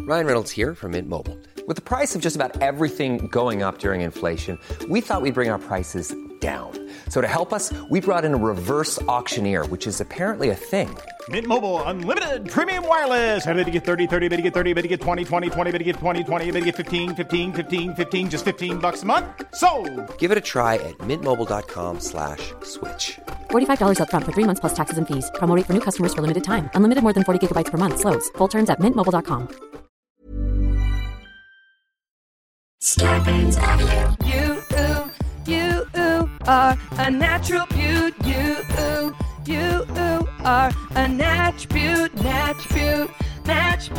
Ryan Reynolds here from Mint Mobile. With the price of just about everything going up during inflation, we thought we'd bring our prices down. So to help us, we brought in a reverse auctioneer, which is apparently a thing. Mint Mobile Unlimited Premium Wireless. How to get 30, 30, bit to get 30, bit to get 20, 20, 20, bit to get 20, 20, bit to get 15, 15, 15, 15, just $15 a month? Sold! Give it a try at mintmobile.com/switch. $45 up front for 3 months plus taxes and fees. Promo rate for new customers for limited time. Unlimited more than 40 gigabytes per month. Slows full terms at mintmobile.com. You are a natural beaut. You are a natch beaut. Natch beaut. Natch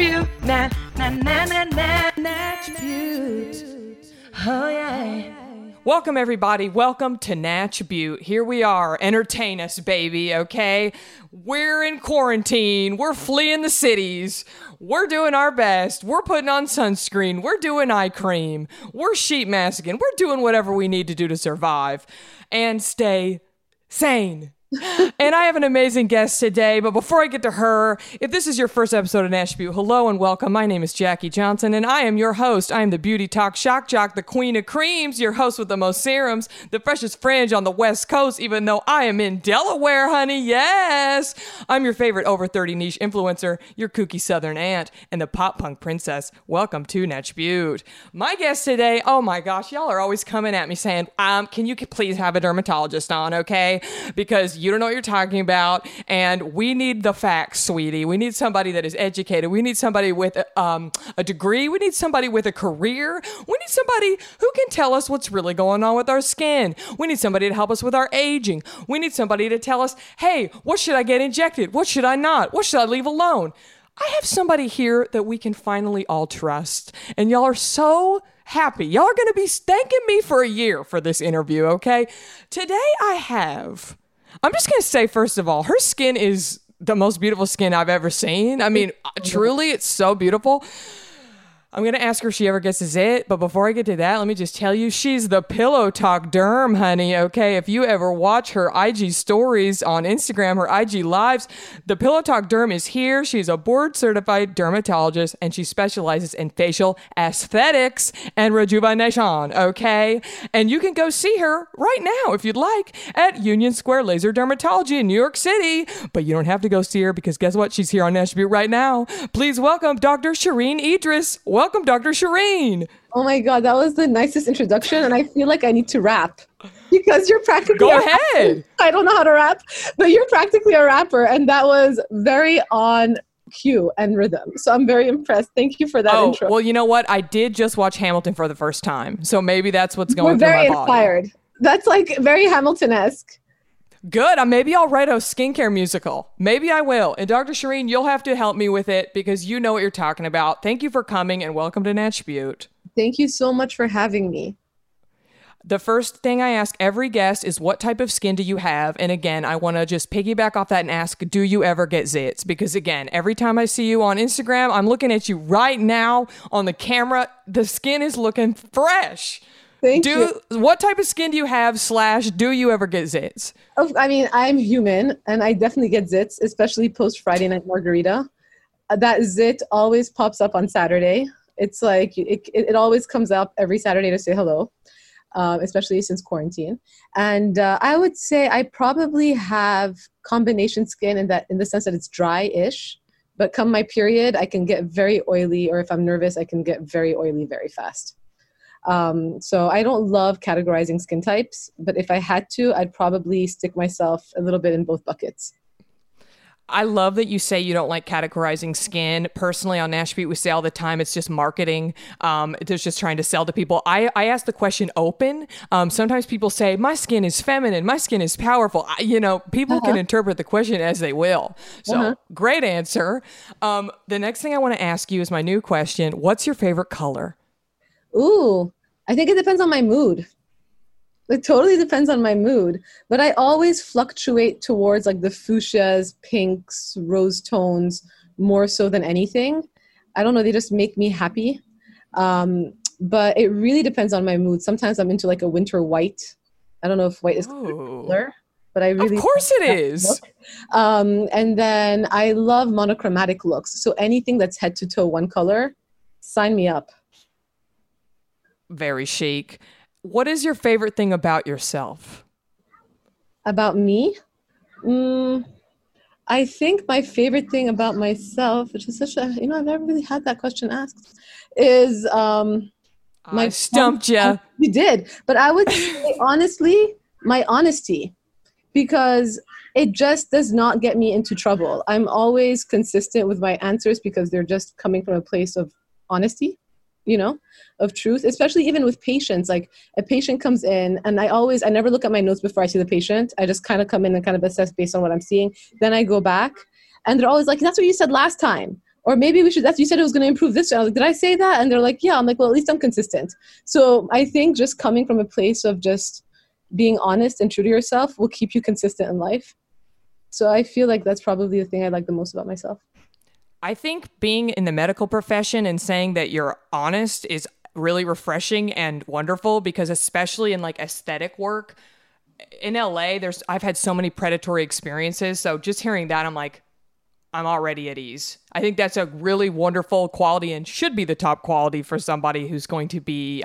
beaut. Oh yeah. Welcome everybody. Welcome to Natch Butte. Here we are. Entertain us, baby, okay? We're in quarantine. We're fleeing the cities. We're doing our best. We're putting on sunscreen. We're doing eye cream. We're sheet masking. We're doing whatever we need to do to survive and stay sane. And I have an amazing guest today, but before I get to her, if this is your first episode of Natch Butte, hello and welcome. My name is Jackie Johnson, and I am your host. I am the Beauty Talk Shock Jock, the Queen of Creams, your host with the most serums, the freshest fringe on the West Coast, even though I am in Delaware, honey, yes! I'm your favorite over 30 niche influencer, your kooky southern aunt, and the pop punk princess. Welcome to Natch Butte. My guest today, oh my gosh, y'all are always coming at me saying, can you please have a dermatologist on, okay? Because you don't know what you're talking about, and we need the facts, sweetie. We need somebody that is educated. We need somebody with a degree. We need somebody with a career. We need somebody who can tell us what's really going on with our skin. We need somebody to help us with our aging. We need somebody to tell us, hey, what should I get injected? What should I not? What should I leave alone? I have somebody here that we can finally all trust, and y'all are so happy. Y'all are going to be thanking me for a year for this interview, okay? Today I'm just going to say, first of all, her skin is the most beautiful skin I've ever seen. I mean, truly, it's so beautiful. I'm going to ask her if she ever gets a zit, but before I get to that, let me just tell you, she's the Pillow Talk Derm, honey, okay? If you ever watch her IG stories on Instagram, her IG lives, the Pillow Talk Derm is here. She's a board-certified dermatologist, and she specializes in facial aesthetics and rejuvenation, okay? And you can go see her right now, if you'd like, at Union Square Laser Dermatology in New York City. But you don't have to go see her, because guess what? She's here on Natch Butte right now. Please welcome Dr. Shireen Idris. Welcome, Dr. Shireen. Oh my God, that was the nicest introduction, and I feel like I need to rap because you're practically Go ahead. I don't know how to rap, but you're practically a rapper, and that was very on cue and rhythm. So I'm very impressed. Thank you for that intro. Well, you know what? I did just watch Hamilton for the first time, so maybe that's what's going through my body. We're very inspired. That's like very Hamilton-esque. Good. Maybe I'll write a skincare musical. Maybe I will. And Dr. Shireen, you'll have to help me with it because you know what you're talking about. Thank you for coming and welcome to Natch Butte. Thank you so much for having me. The first thing I ask every guest is, what type of skin do you have? And again, I want to just piggyback off that and ask, do you ever get zits? Because again, every time I see you on Instagram, I'm looking at you right now on the camera. The skin is looking fresh. Thank you. What type of skin do you have / do you ever get zits? I mean, I'm human, and I definitely get zits, especially post Friday Night Margarita. That zit always pops up on Saturday. It's like it always comes up every Saturday to say hello, especially since quarantine. And I would say I probably have combination skin in the sense that it's dry-ish. But come my period, I can get very oily, or if I'm nervous, I can get very oily very fast. So I don't love categorizing skin types, but if I had to, I'd probably stick myself a little bit in both buckets. I love that you say you don't like categorizing skin. Personally, on Natch Butte, we say all the time, it's just marketing. It's just trying to sell to people. I ask the question open. Sometimes people say, my skin is feminine. My skin is powerful. People can interpret the question as they will. So great answer. The next thing I want to ask you is my new question. What's your favorite color? Ooh, I think it depends on my mood. It totally depends on my mood, but I always fluctuate towards like the fuchsias, pinks, rose tones, more so than anything. I don't know, they just make me happy. But it really depends on my mood. Sometimes I'm into like a winter white. I don't know if white is color, but I really... Of course it is. And then I love monochromatic looks. So anything that's head to toe one color sign me up. Very chic. What is your favorite thing about yourself? About me? I think my favorite thing about myself, which is such a, I've never really had that question asked, is I stumped you. You did. But I would say, honestly, my honesty, because it just does not get me into trouble. I'm always consistent with my answers because they're just coming from a place of honesty, of truth, especially even with patients. Like a patient comes in and I never look at my notes before I see the patient. I just kind of come in and kind of assess based on what I'm seeing. Then I go back and they're always like, that's what you said last time. Or maybe you said it was going to improve this. I was like, did I say that? And they're like, yeah. I'm like, well, at least I'm consistent. So I think just coming from a place of just being honest and true to yourself will keep you consistent in life. So I feel like that's probably the thing I like the most about myself. I think being in the medical profession and saying that you're honest is really refreshing and wonderful, because especially in like aesthetic work in LA, I've had so many predatory experiences. So just hearing that, I'm like, I'm already at ease. I think that's a really wonderful quality and should be the top quality for somebody who's going to be,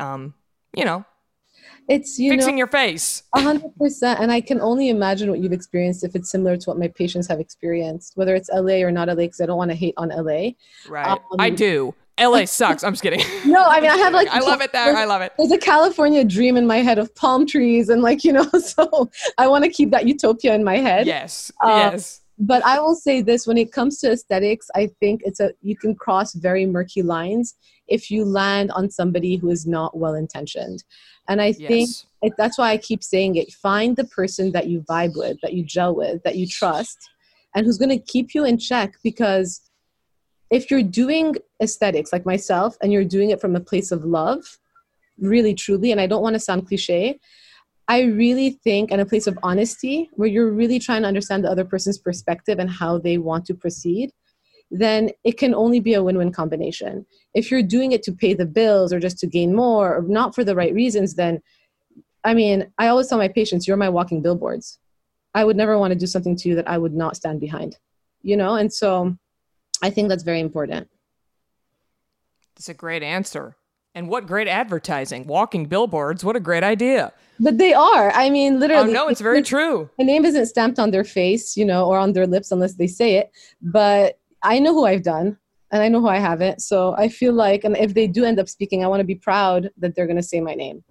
it's fixing your face. 100%. And I can only imagine what you've experienced if it's similar to what my patients have experienced, whether it's LA or not LA, because I don't want to hate on LA. Right. I do. LA sucks. I'm just kidding. No, I mean, I have like, I love it there. I love it. There's a California dream in my head of palm trees and so I want to keep that utopia in my head. Yes. Yes. But I will say this, when it comes to aesthetics, I think you can cross very murky lines if you land on somebody who is not well-intentioned. And I think that's why I keep saying it. Find the person that you vibe with, that you gel with, that you trust, and who's going to keep you in check. Because if you're doing aesthetics like myself and you're doing it from a place of love, really, truly, and I don't want to sound cliche, I really think in a place of honesty where you're really trying to understand the other person's perspective and how they want to proceed, then it can only be a win-win combination. If you're doing it to pay the bills or just to gain more or not for the right reasons, then, I always tell my patients, you're my walking billboards. I would never want to do something to you that I would not stand behind, And so I think that's very important. That's a great answer. And what great advertising. Walking billboards. What a great idea. But they are. Literally. Oh, no, it's very true. My name isn't stamped on their face, or on their lips unless they say it. But I know who I've done and I know who I haven't. So I feel like, and if they do end up speaking, I want to be proud that they're going to say my name.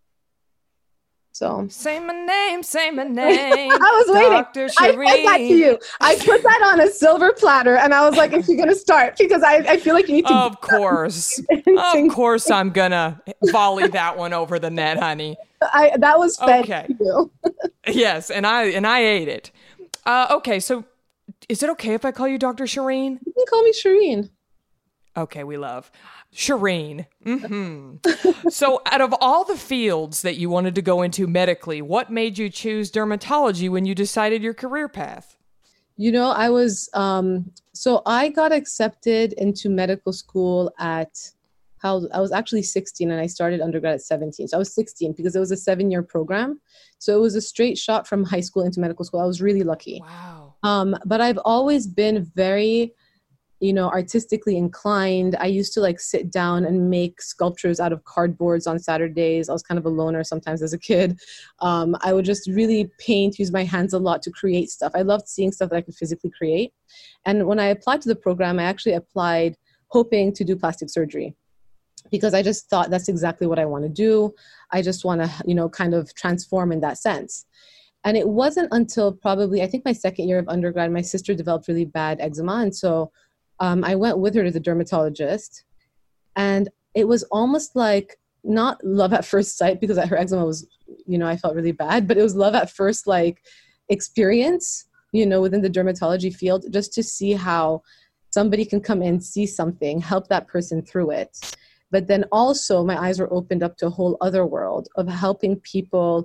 So say my name. I was waiting. Dr. Shireen. I said that to you. I put that on a silver platter and I was like, is she going to start? Because I feel like you need to. Of course. Of course I'm going to volley that one over the net, honey. That was fed okay. to you. Yes. And I ate it. Okay. So is it okay if I call you Dr. Shireen? You can call me Shireen. Okay. We love Shireen. Mm-hmm. So out of all the fields that you wanted to go into medically, what made you choose dermatology when you decided your career path? I was, so I got accepted into medical school I was actually 16 and I started undergrad at 17. So I was 16 because it was a 7-year program. So it was a straight shot from high school into medical school. I was really lucky. Wow. But I've always been very, artistically inclined. I used to sit down and make sculptures out of cardboards on Saturdays. I was kind of a loner sometimes as a kid. I would just really paint, use my hands a lot to create stuff. I loved seeing stuff that I could physically create. And when I applied to the program, I actually applied hoping to do plastic surgery, because I just thought that's exactly what I want to do. I just want to, kind of transform in that sense. And it wasn't until probably, I think my second year of undergrad, my sister developed really bad eczema. And so I went with her to the dermatologist, and it was almost like not love at first sight, because her eczema was, I felt really bad, but it was love at first, experience, within the dermatology field, just to see how somebody can come in, see something, help that person through it. But then also my eyes were opened up to a whole other world of helping people,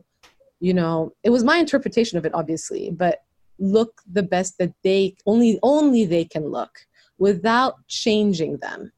it was my interpretation of it, obviously, but look the best that only they can look without changing them.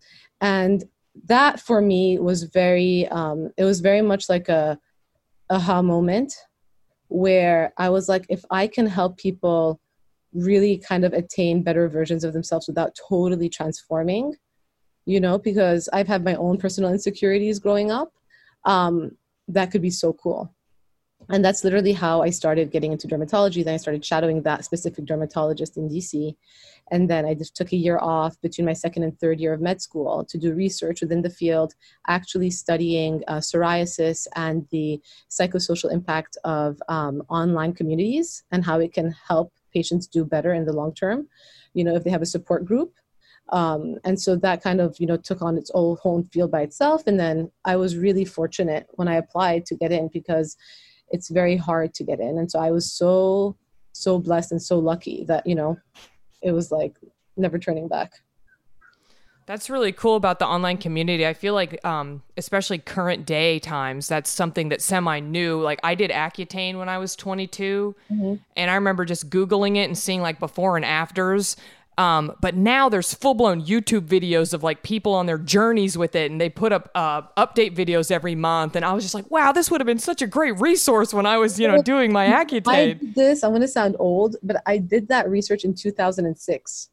And that for me was it was very much like a aha moment where I was like, if I can help people really kind of attain better versions of themselves without totally transforming, because I've had my own personal insecurities growing up. That could be so cool. And that's literally how I started getting into dermatology. Then I started shadowing that specific dermatologist in DC. And then I just took a year off between my second and third year of med school to do research within the field, actually studying psoriasis and the psychosocial impact of online communities and how it can help patients do better in the long term, if they have a support group. And so that kind of, took on its own whole field by itself. And then I was really fortunate when I applied to get in, because it's very hard to get in. And so I was so, so blessed and so lucky that, it was like never turning back. That's really cool about the online community. I feel like, especially current day times, that's something that semi-new. Like I did Accutane when I was 22, and I remember just Googling it and seeing like before and afters. But now there's full-blown YouTube videos of like people on their journeys with it, and they put up update videos every month. And I was just like, wow, this would have been such a great resource when I was, doing my Accutane. I did this, I'm going to sound old, but I did that research in 2006,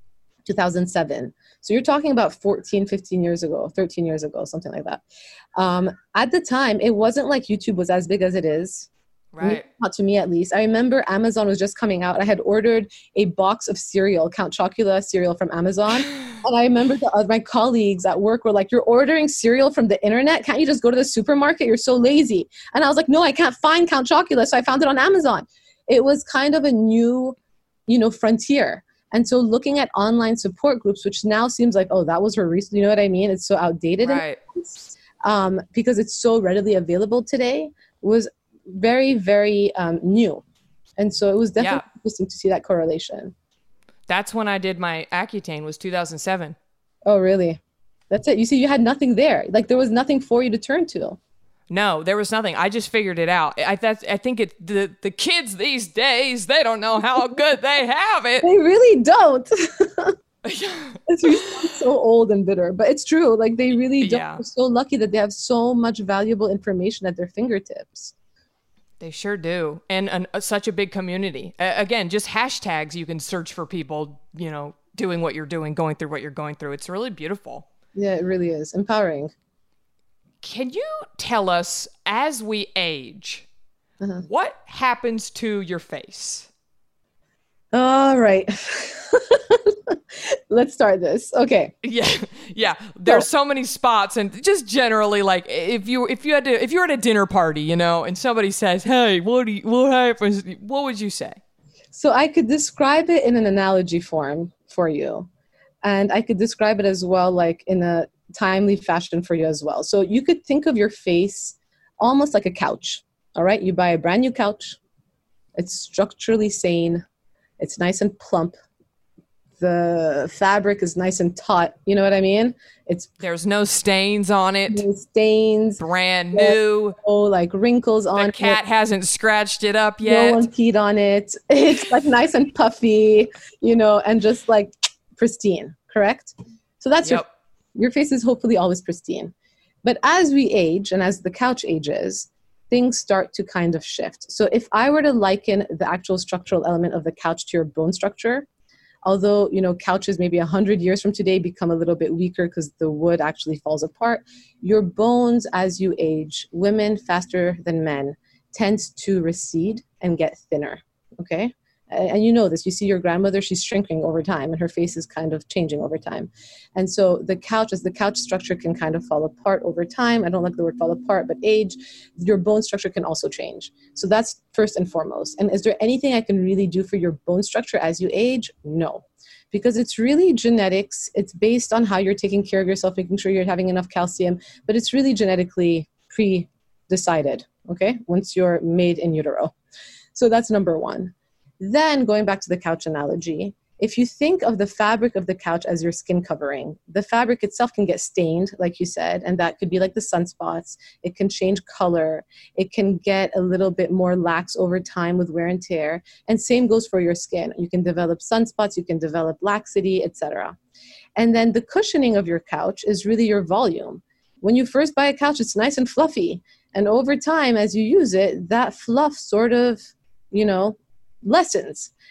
2007. So you're talking about 14, 15 years ago, 13 years ago, something like that. At the time, it wasn't like YouTube was as big as it is. Right. Not to me, at least. I remember Amazon was just coming out. I had ordered a box of cereal, Count Chocula cereal from Amazon. And I remember my colleagues at work were like, you're ordering cereal from the internet? Can't you just go to the supermarket? You're so lazy. And I was like, no, I can't find Count Chocula. So I found it on Amazon. It was kind of a new, frontier. And so looking at online support groups, which now seems like, oh, that was her reason. You know what I mean? It's so outdated. Right. Because it's so readily available today, was very, very new. And so it was definitely interesting to see that correlation. That's when I did my Accutane, was 2007. Oh, really? That's it. You see, you had nothing there. Like there was nothing for you to turn to. No, there was nothing. I just figured it out. I think the kids these days, they don't know how good they have it. They really don't. It's really so old and bitter, but it's true. Like they really don't. Yeah. They're so lucky that they have so much valuable information at their fingertips. They sure do. And such a big community. Again, just hashtags you can search for people, doing what you're doing, going through what you're going through. It's really beautiful. Yeah, it really is. Empowering. Can you tell us, as we age, what happens to your face? All right. Let's start this. Okay. Yeah. There's so many spots, and just generally, like if you're at a dinner party, and somebody says, "Hey, what happens?" What would you say? So I could describe it in an analogy form for you, and I could describe it as well, like in a timely fashion for you as well. So you could think of your face almost like a couch. All right. You buy a brand new couch. It's structurally sane. It's nice and plump. The fabric is nice and taut. You know what I mean? There's no stains on it. No stains. Brand new. Oh, like wrinkles on it. The cat hasn't scratched it up yet. No one peed on it. It's like nice and puffy, and just like pristine. Correct? So that's your face is hopefully always pristine. But as we age and as the couch ages, things start to kind of shift. So if I were to liken the actual structural element of the couch to your bone structure, although, couches maybe 100 years from today become a little bit weaker because the wood actually falls apart, your bones as you age, women faster than men, tends to recede and get thinner, okay? And you know this. You see your grandmother, she's shrinking over time and her face is kind of changing over time. And so the couch structure can kind of fall apart over time. I don't like the word fall apart, but age, your bone structure can also change. So that's first and foremost. And is there anything I can really do for your bone structure as you age? No. Because it's really genetics. It's based on how you're taking care of yourself, making sure you're having enough calcium, but it's really genetically pre-decided, okay? Once you're made in utero. So that's number one. Then going back to the couch analogy, if you think of the fabric of the couch as your skin covering, the fabric itself can get stained, like you said, and that could be like the sunspots. It can change color. It can get a little bit more lax over time with wear and tear. And same goes for your skin. You can develop sunspots, you can develop laxity, etc. And then the cushioning of your couch is really your volume. When you first buy a couch, it's nice and fluffy. And over time, as you use it, that fluff sort of, lessens.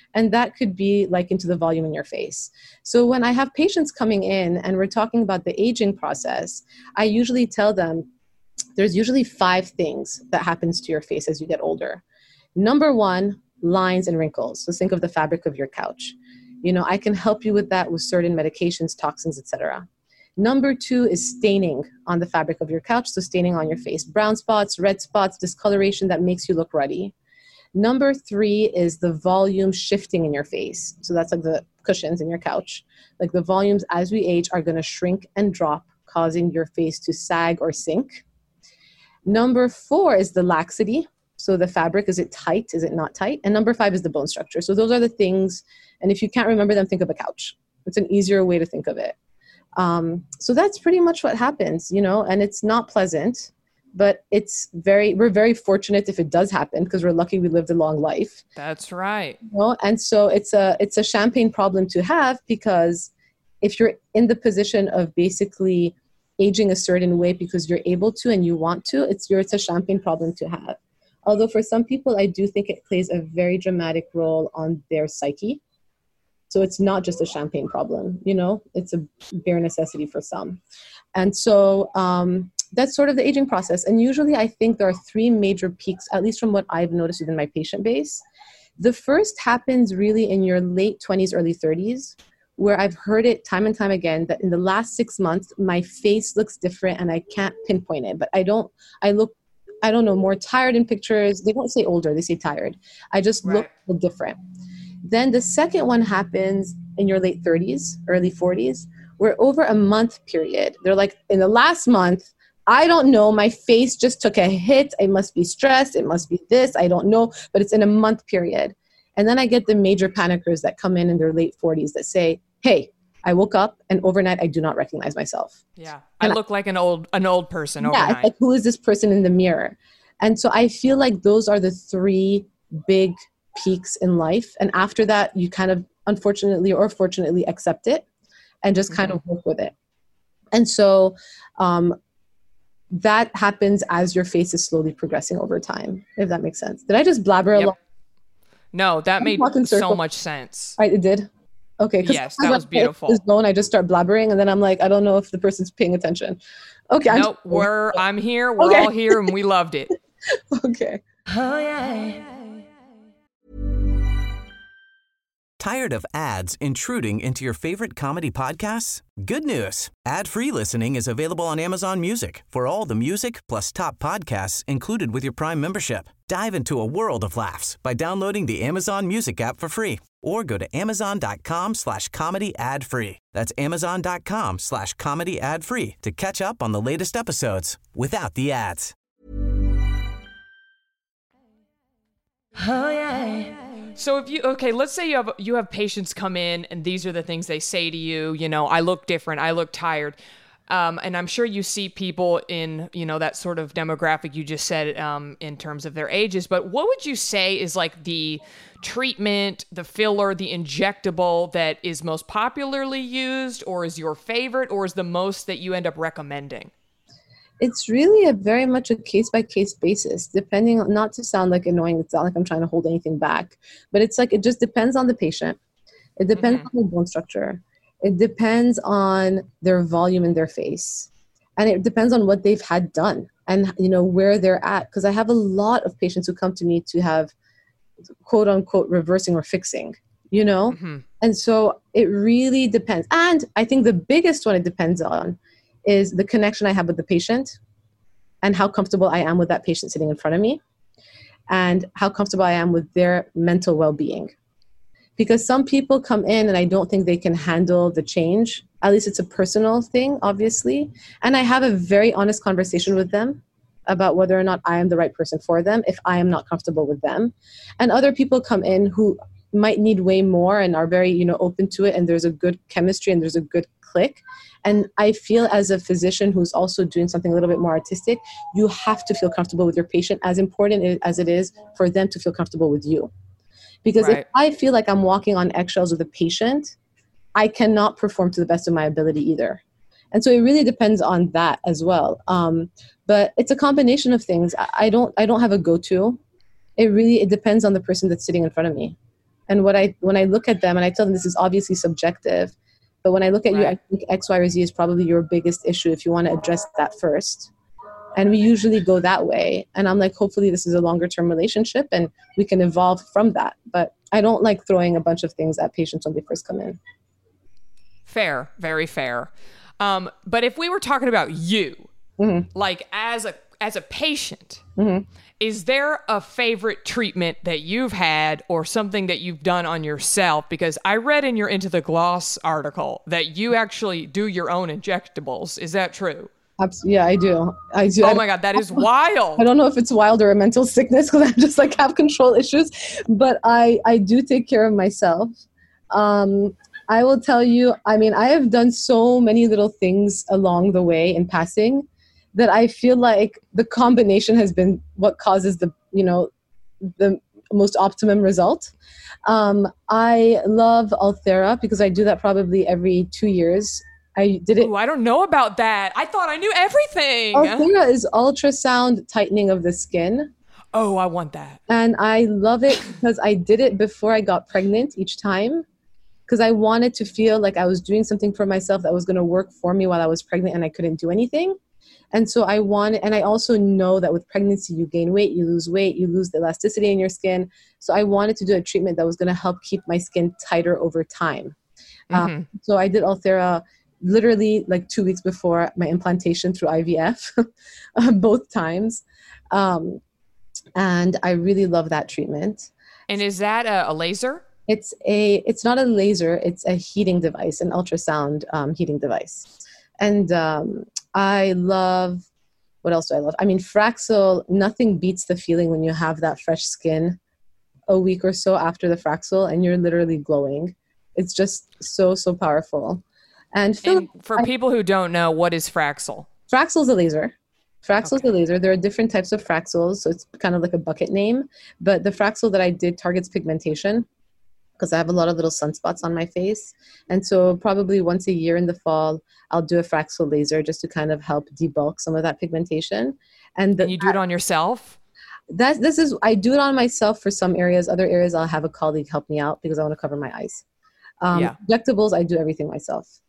And that could be like into the volume in your face. So when I have patients coming in and we're talking about the aging process, I usually tell them there's usually 5 things that happens to your face as you get older. Number 1, lines and wrinkles. So think of the fabric of your couch. I can help you with that with certain medications, toxins, etc. Number 2 is staining on the fabric of your couch. So staining on your face, brown spots, red spots, discoloration that makes you look ruddy. Number 3 is the volume shifting in your face. So that's like the cushions in your couch. Like the volumes as we age are going to shrink and drop, causing your face to sag or sink. Number 4 is the laxity. So the fabric, is it tight? Is it not tight? And number 5 is the bone structure. So those are the things. And if you can't remember them, think of a couch. It's an easier way to think of it. So that's pretty much what happens, and it's not pleasant, but we're very fortunate if it does happen because we're lucky we lived a long life. That's right. And so it's a champagne problem to have, because if you're in the position of basically aging a certain way because you're able to and you want to, it's a champagne problem to have. Although for some people, I do think it plays a very dramatic role on their psyche. So it's not just a champagne problem, it's a bare necessity for some. And so that's sort of the aging process. And usually I think there are 3 major peaks, at least from what I've noticed within my patient base. The first happens really in your late 20s, early 30s, where I've heard it time and time again that in the last 6 months, my face looks different and I can't pinpoint it, but I don't know, more tired in pictures. They don't say older, they say tired. I just look different. Then the second one happens in your late 30s, early 40s, where over a month period, they're like, in the last month, I don't know, my face just took a hit. I must be stressed. It must be this. I don't know, but it's in a month period. And then I get the major panickers that come in their late 40s that say, hey, I woke up and overnight I do not recognize myself. Yeah, I look like an old person overnight. Yeah, it's like, who is this person in the mirror? And so I feel like those are the 3 big peaks in life. And after that, you kind of unfortunately or fortunately accept it and just kind of work with it. And so that happens as your face is slowly progressing over time, if that makes sense. Did I just blabber a lot? No, that made so much sense. It did? Okay. Yes, that was beautiful. I just start blabbering and then I'm like, I don't know if the person's paying attention. Okay. Nope, I'm here. We're all here and we loved it. Okay. Oh, yeah. Tired of ads intruding into your favorite comedy podcasts? Good news. Ad-free listening is available on Amazon Music for all the music plus top podcasts included with your Prime membership. Dive into a world of laughs by downloading the Amazon Music app for free or go to amazon.com/comedy ad-free. That's amazon.com/comedy ad-free to catch up on the latest episodes without the ads. Oh, yeah. So let's say you have patients come in and these are the things they say to you, I look different, I look tired. And I'm sure you see people in, that sort of demographic you just said in terms of their ages, but what would you say is like the treatment, the filler, the injectable that is most popularly used or is your favorite or is the most that you end up recommending? It's really very much a case-by-case basis, depending on, not to sound like annoying, it's not like I'm trying to hold anything back, but it's like, it just depends on the patient. It depends on the bone structure. It depends on their volume in their face. And it depends on what they've had done and, where they're at. Because I have a lot of patients who come to me to have, quote unquote, reversing or fixing, And so it really depends. And I think the biggest one it depends on is the connection I have with the patient and how comfortable I am with that patient sitting in front of me and how comfortable I am with their mental well-being. Because some people come in and I don't think they can handle the change. At least it's a personal thing, obviously. And I have a very honest conversation with them about whether or not I am the right person for them if I am not comfortable with them. And other people come in who might need way more and are very, open to it, and there's a good chemistry and there's a good click. And I feel as a physician who's also doing something a little bit more artistic, you have to feel comfortable with your patient, as important as it is for them to feel comfortable with you. Because if I feel like I'm walking on eggshells with a patient, I cannot perform to the best of my ability either. And so it really depends on that as well. But it's a combination of things. I don't have a go-to. It depends on the person that's sitting in front of me And when I look at them and I tell them this is obviously subjective, but when I look at you, I think X, Y, or Z is probably your biggest issue if you want to address that first. And we usually go that way. And I'm like, hopefully this is a longer term relationship and we can evolve from that. But I don't like throwing a bunch of things at patients when they first come in. Fair, very fair. But if we were talking about you, like as a patient, is there a favorite treatment that you've had or something that you've done on yourself? Because I read in your Into the Gloss article that you actually do your own injectables. Is that true? Yeah, I do. Oh my God, that is wild. I don't know if it's wild or a mental sickness because I just like have control issues, but I do take care of myself. I will tell you, I mean, I have done so many little things along the way in passing that I feel like the combination has been what causes the most optimum result. I love Ulthera because I do that probably every 2 years. I did it. Ooh, I don't know about that. I thought I knew everything. Ulthera is ultrasound tightening of the skin. Oh, I want that. And I love it because I did it before I got pregnant each time because I wanted to feel like I was doing something for myself that was going to work for me while I was pregnant and I couldn't do anything. And so I also know that with pregnancy, you gain weight, you lose the elasticity in your skin. So I wanted to do a treatment that was going to help keep my skin tighter over time. So I did Ulthera literally like 2 weeks before my implantation through IVF, both times. And I really love that treatment. And is that a laser? It's not a laser, it's a heating device, an ultrasound heating device. And I love, what else do I love? I mean, Fraxel, nothing beats the feeling when you have that fresh skin a week or so after the Fraxel and you're literally glowing. It's just so, so powerful. And for people who don't know, what is Fraxel? Fraxel's a laser. Fraxel's a laser. There are different types of Fraxels, so it's kind of like a bucket name. But the Fraxel that I did targets pigmentation because I have a lot of little sunspots on my face. And so probably once a year in the fall, I'll do a Fraxel laser just to kind of help debulk some of that pigmentation. And you do it on yourself? I do it on myself for some areas. Other areas, I'll have a colleague help me out because I want to cover my eyes. Injectables, I do everything myself.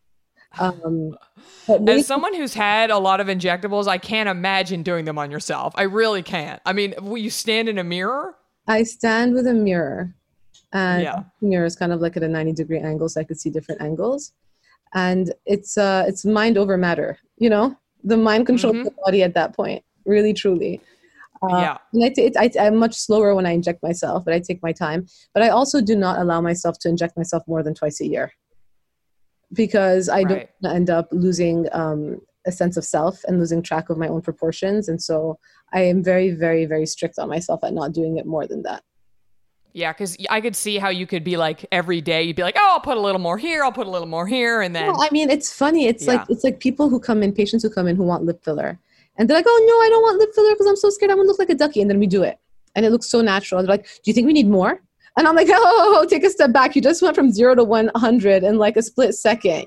As someone who's had a lot of injectables, I can't imagine doing them on yourself. I really can't. I mean, will you stand in a mirror? I stand with a mirror. And the mirror is kind of like at a 90-degree angle, so I could see different angles. And it's mind over matter, the mind controls the body at that point, really, truly. And I'm much slower when I inject myself, but I take my time. But I also do not allow myself to inject myself more than twice a year because I don't end up losing a sense of self and losing track of my own proportions. And so I am very, very, very strict on myself at not doing it more than that. Yeah, because I could see how you could be like every day, you'd be like, oh, I'll put a little more here, I'll put a little more here, and then... Well, I mean, it's funny. It's like patients who come in who want lip filler. And they're like, oh, no, I don't want lip filler because I'm so scared I'm going to look like a ducky. And then we do it. And it looks so natural. They're like, do you think we need more? And I'm like, oh, take a step back. You just went from 0 to 100 in like a split second,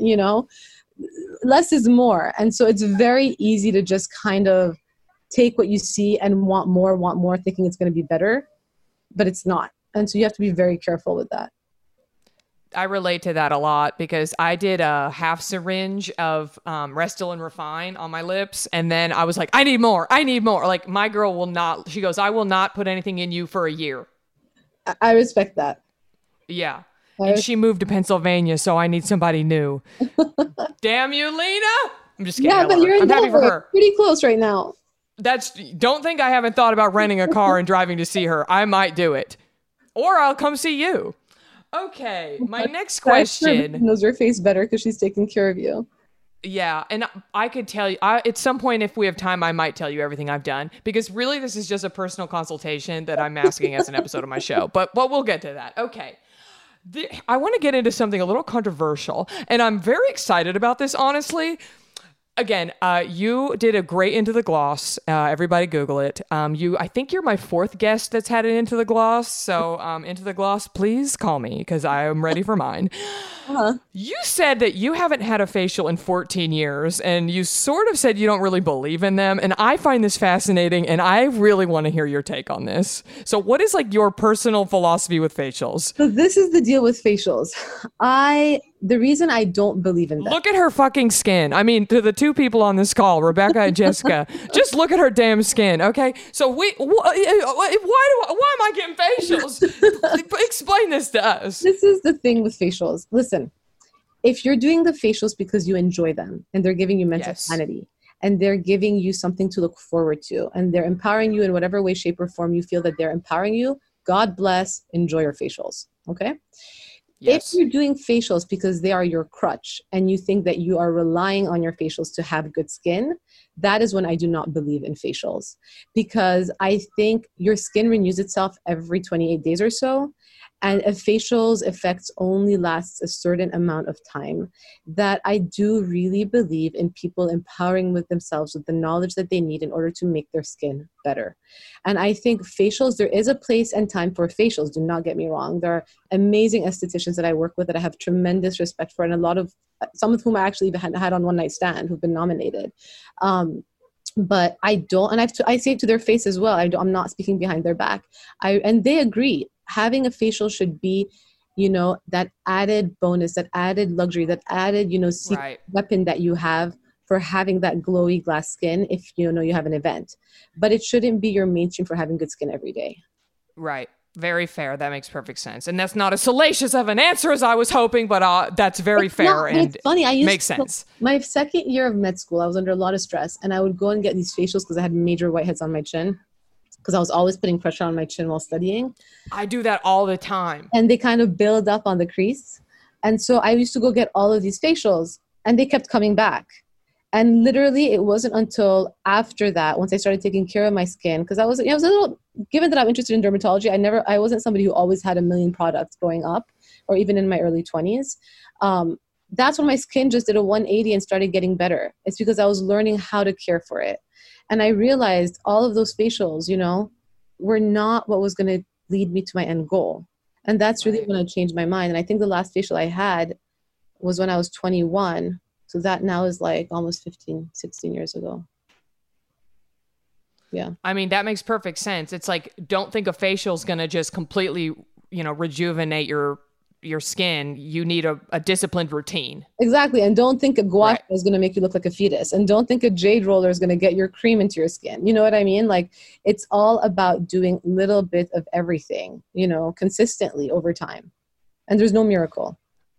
Less is more. And so it's very easy to just kind of take what you see and want more, thinking it's going to be better. But it's not. And so you have to be very careful with that. I relate to that a lot because I did a half syringe of Restylane Refine on my lips. And then I was like, I need more. Like my girl will not, she goes, I will not put anything in you for a year. I respect that. Yeah. And she moved to Pennsylvania, so I need somebody new. Damn you, Lena. I'm just kidding. Yeah, but you're in Delaware. Pretty close right now. Don't think I haven't thought about renting a car and driving to see her. I might do it. Or I'll come see you. Okay, my next question. Knows your face better because she's taking care of you. Yeah, and I could tell you, at some point, if we have time, I might tell you everything I've done. Because really, this is just a personal consultation that I'm asking as an episode of my show. But we'll get to that. Okay. I want to get into something a little controversial. And I'm very excited about this, honestly. Again, you did a great Into the Gloss. Everybody Google it. I think you're my fourth guest that's had an Into the Gloss. So Into the Gloss, please call me because I am ready for mine. You said that you haven't had a facial in 14 years, and you sort of said you don't really believe in them. And I find this fascinating, and I really want to hear your take on this. So what is like your personal philosophy with facials? So this is the deal with facials. The reason I don't believe in them. Look at her fucking skin. I mean, to the two people on this call, Rebecca and Jessica, just look at her damn skin, okay? So why am I getting facials? Explain this to us. This is the thing with facials. Listen, if you're doing the facials because you enjoy them and they're giving you mental sanity and they're giving you something to look forward to and they're empowering you in whatever way, shape, or form you feel that they're empowering you, God bless, enjoy your facials, okay? Yes. If you're doing facials because they are your crutch and you think that you are relying on your facials to have good skin, that is when I do not believe in facials, because I think your skin renews itself every 28 days or so. And a facial's effects only lasts a certain amount of time. That I do really believe in people empowering with themselves with the knowledge that they need in order to make their skin better. And I think facials, there is a place and time for facials. Do not get me wrong. There are amazing estheticians that I work with that I have tremendous respect for, and some of whom I actually even had on One Night Stand who've been nominated. But I don't, and I say it to their face as well. I'm not speaking behind their back. And they agree. Having a facial should be, that added bonus, that added luxury, that added, secret weapon that you have for having that glowy glass skin if you have an event. But it shouldn't be your mainstream for having good skin every day. Right. Very fair. That makes perfect sense. And that's not as salacious of an answer as I was hoping, but that's very fair and it's funny. makes sense. My second year of med school, I was under a lot of stress and I would go and get these facials because I had major whiteheads on my chin. Because I was always putting pressure on my chin while studying. I do that all the time. And they kind of build up on the crease. And so I used to go get all of these facials and they kept coming back. And literally it wasn't until after that, once I started taking care of my skin, because I was a little, given that I'm interested in dermatology, I wasn't somebody who always had a million products growing up or even in my early 20s. That's when my skin just did a 180 and started getting better. It's because I was learning how to care for it. And I realized all of those facials, were not what was going to lead me to my end goal. And that's really when I changed my mind. And I think the last facial I had was when I was 21. So that now is like almost 16 years ago. Yeah. I mean, that makes perfect sense. It's like, don't think a facial is going to just completely, rejuvenate your skin. You need a disciplined routine. Exactly. And don't think a gua sha is going to make you look like a fetus. And don't think a jade roller is going to get your cream into your skin. You know what I mean? Like, it's all about doing a little bit of everything, consistently over time. And there's no miracle.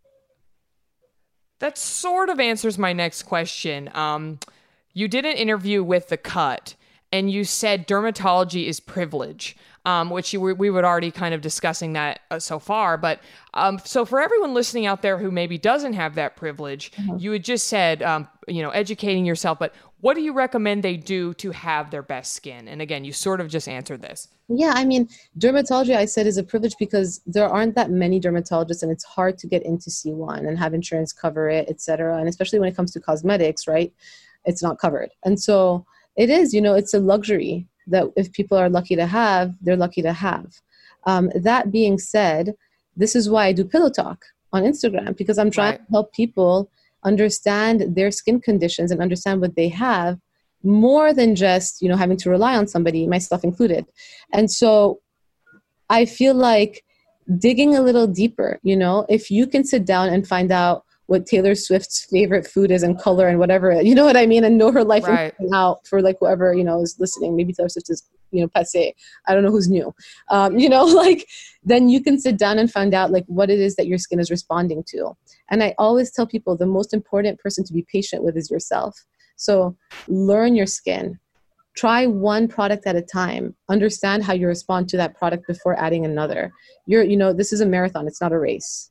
That sort of answers my next question. You did an interview with The Cut, and you said dermatology is privilege. Which we were already kind of discussing that so far. But so for everyone listening out there who maybe doesn't have that privilege, you had just said, educating yourself. But what do you recommend they do to have their best skin? And again, you sort of just answered this. Yeah, I mean, dermatology, I said, is a privilege because there aren't that many dermatologists and it's hard to get into C1 and have insurance cover it, et cetera. And especially when it comes to cosmetics, right? It's not covered. And so it is, it's a luxury that if people are lucky to have, they're lucky to have. That being said, this is why I do Pillow Talk on Instagram, because I'm trying to help people understand their skin conditions and understand what they have more than just, having to rely on somebody, myself included. And so I feel like digging a little deeper, if you can sit down and find out what Taylor Swift's favorite food is and color and whatever, you know what I mean? And know her life out for like whoever, is listening. Maybe Taylor Swift is, passé. I don't know who's new. Then you can sit down and find out like what it is that your skin is responding to. And I always tell people the most important person to be patient with is yourself. So learn your skin. Try one product at a time. Understand how you respond to that product before adding another. This is a marathon. It's not a race.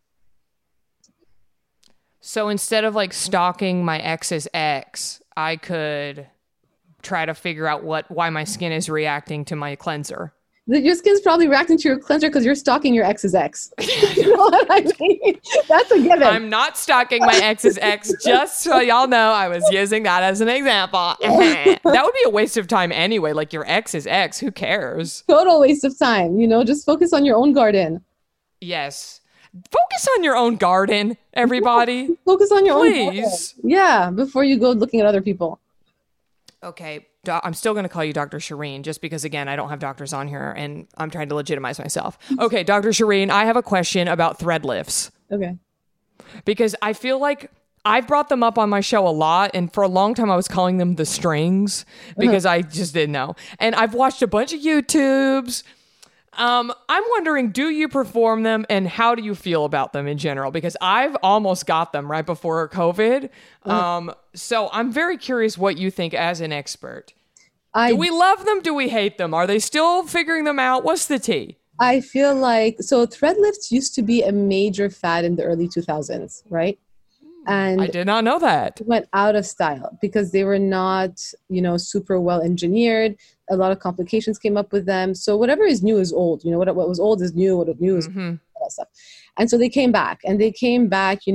So instead of like stalking my ex's ex, I could try to figure out why my skin is reacting to my cleanser. Your skin's probably reacting to your cleanser because you're stalking your ex's ex. You know what I mean? That's a given. I'm not stalking my ex's ex, just so y'all know I was using that as an example. That would be a waste of time anyway. Like your ex's ex, who cares? Total waste of time. Just focus on your own garden. Yes. Focus on your own garden, everybody. Focus on your own garden. Please. Yeah, before you go looking at other people. Okay, I'm still going to call you Dr. Shireen just because, again, I don't have doctors on here and I'm trying to legitimize myself. Okay, Dr. Shireen, I have a question about thread lifts. Okay. Because I feel like I've brought them up on my show a lot, and for a long time I was calling them the strings because I just didn't know. And I've watched a bunch of YouTubes. I'm wondering, do you perform them and how do you feel about them in general? Because I've almost got them right before COVID. So I'm very curious what you think as an expert. Do we love them? Do we hate them? Are they still figuring them out? What's the tea? I feel like, so thread lifts used to be a major fad in the early 2000s, right? And I did not know that. Went out of style because they were not, super well engineered. A lot of complications came up with them. So whatever is new is old. What was old is new. What was new is all that stuff. And so they came back, version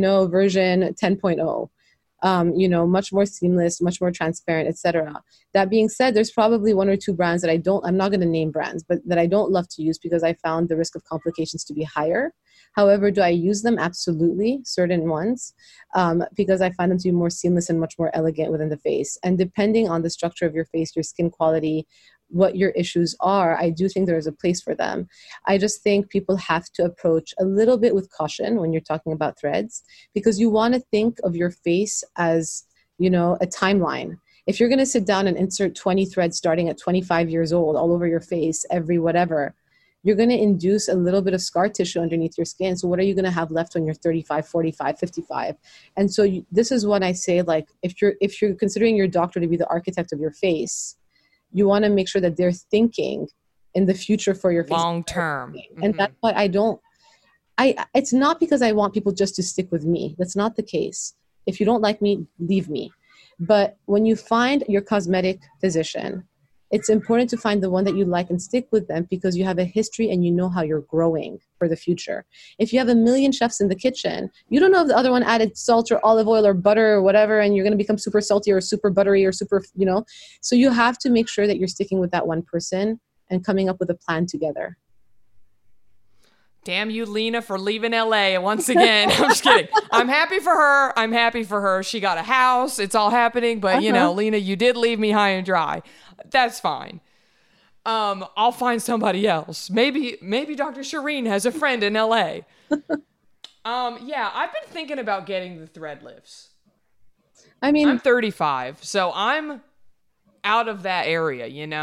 10.0. Much more seamless, much more transparent, etc. That being said, there's probably one or two brands that I'm not going to name brands, but that I don't love to use because I found the risk of complications to be higher. However, do I use them? Absolutely, certain ones, because I find them to be more seamless and much more elegant within the face. And depending on the structure of your face, your skin quality, what your issues are, I do think there is a place for them. I just think people have to approach a little bit with caution when you're talking about threads, because you want to think of your face as, a timeline. If you're going to sit down and insert 20 threads starting at 25 years old all over your face, every whatever, you're going to induce a little bit of scar tissue underneath your skin. So what are you going to have left when you're 35, 45, 55? And so this is when I say, like, if you're considering your doctor to be the architect of your face, you want to make sure that they're thinking in the future for your face. Long term. And that's why it's not because I want people just to stick with me. That's not the case. If you don't like me, leave me. But when you find your cosmetic physician, it's important to find the one that you like and stick with them because you have a history and you know how you're growing for the future. If you have a million chefs in the kitchen, you don't know if the other one added salt or olive oil or butter or whatever, and you're going to become super salty or super buttery or super, So you have to make sure that you're sticking with that one person and coming up with a plan together. Damn you, Lena, for leaving LA once again. I'm just kidding. I'm happy for her. She got a house. It's all happening. But, Lena, you did leave me high and dry. That's fine. I'll find somebody else. Maybe Dr. Shireen has a friend in LA. Yeah, I've been thinking about getting the thread lifts. I mean, I'm 35, so I'm out of that area,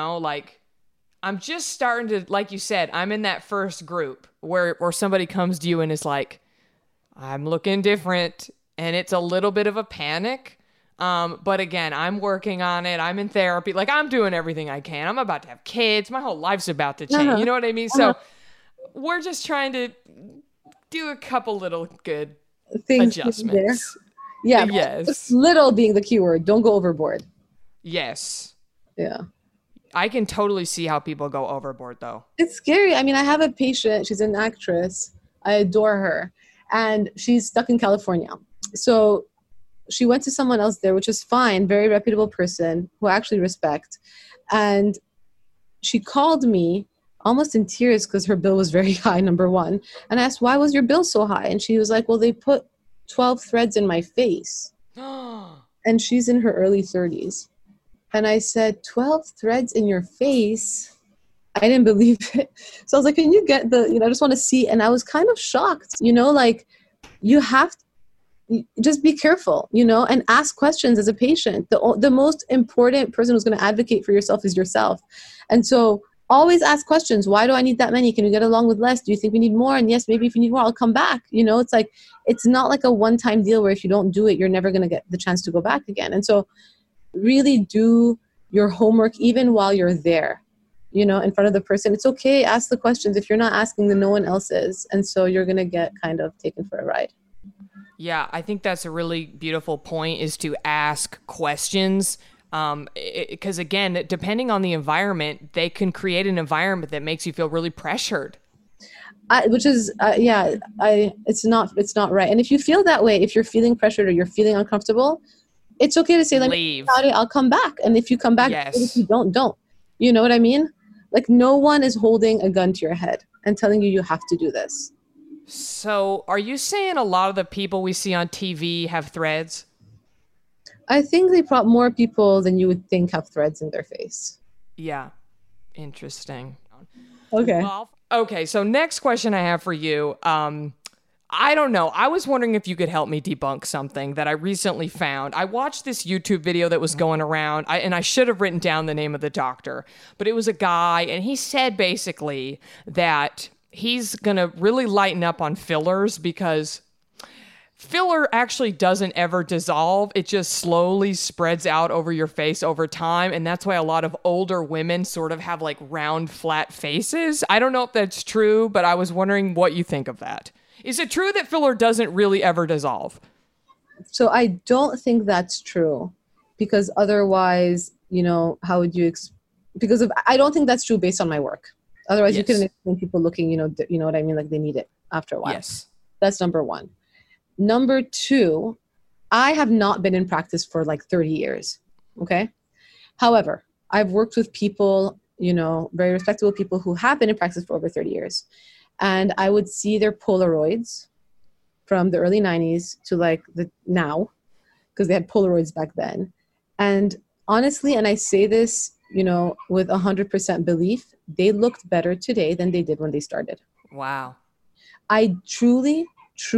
I'm just starting to, like you said, I'm in that first group where somebody comes to you and is like, I'm looking different, and it's a little bit of a panic. But again, I'm working on it. I'm in therapy. Like, I'm doing everything I can. I'm about to have kids. My whole life's about to change. You know what I mean? So we're just trying to do a couple little good adjustments. Yeah. Yes. Little being the keyword. Don't go overboard. Yes. Yeah. I can totally see how people go overboard, though. It's scary. I mean, I have a patient. She's an actress. I adore her. And she's stuck in California. So she went to someone else there, which is fine. Very reputable person who I actually respect. And she called me almost in tears because her bill was very high, number one. And I asked, why was your bill so high? And she was like, well, they put 12 threads in my face. And she's in her early 30s. And I said, 12 threads in your face? I didn't believe it. So I was like, can you get I just want to see. And I was kind of shocked, you have to just be careful, and ask questions as a patient. The most important person who's going to advocate for yourself is yourself. And so always ask questions. Why do I need that many? Can we get along with less? Do you think we need more? And yes, maybe if you need more, I'll come back. It's like, it's not like a one-time deal where if you don't do it, you're never going to get the chance to go back again. And so really do your homework even while you're there, in front of the person. It's okay. Ask the questions. If you're not asking, then no one else is. And so you're going to get kind of taken for a ride. Yeah, I think that's a really beautiful point, is to ask questions. Because again, depending on the environment, they can create an environment that makes you feel really pressured. It's not right. And if you feel that way, if you're feeling pressured or you're feeling uncomfortable, it's okay to say, let me think about it, I'll come back. And if you come back, yes. If you don't. You know what I mean? Like, no one is holding a gun to your head and telling you have to do this. So are you saying a lot of the people we see on TV have threads? I think more people than you would think have threads in their face. Yeah. Interesting. Okay. Well, okay. So next question I have for you. I don't know. I was wondering if you could help me debunk something that I recently found. I watched this YouTube video that was going around, and I should have written down the name of the doctor, but it was a guy, and he said basically that he's going to really lighten up on fillers because filler actually doesn't ever dissolve. It just slowly spreads out over your face over time. And that's why a lot of older women sort of have like round, flat faces. I don't know if that's true, but I was wondering what you think of that. Is it true that filler doesn't really ever dissolve? So I don't think that's true because otherwise, how would you, I don't think that's true based on my work. Otherwise, yes. You couldn't explain people looking, you know what I mean? Like they need it after a while. Yes. That's number one. Number two, I have not been in practice for like 30 years. Okay. However, I've worked with people, very respectable people who have been in practice for over 30 years. And I would see their Polaroids from the early 90s to like the now, because they had Polaroids back then. And honestly, and I say this, with 100% belief, they looked better today than they did when they started. Wow. I truly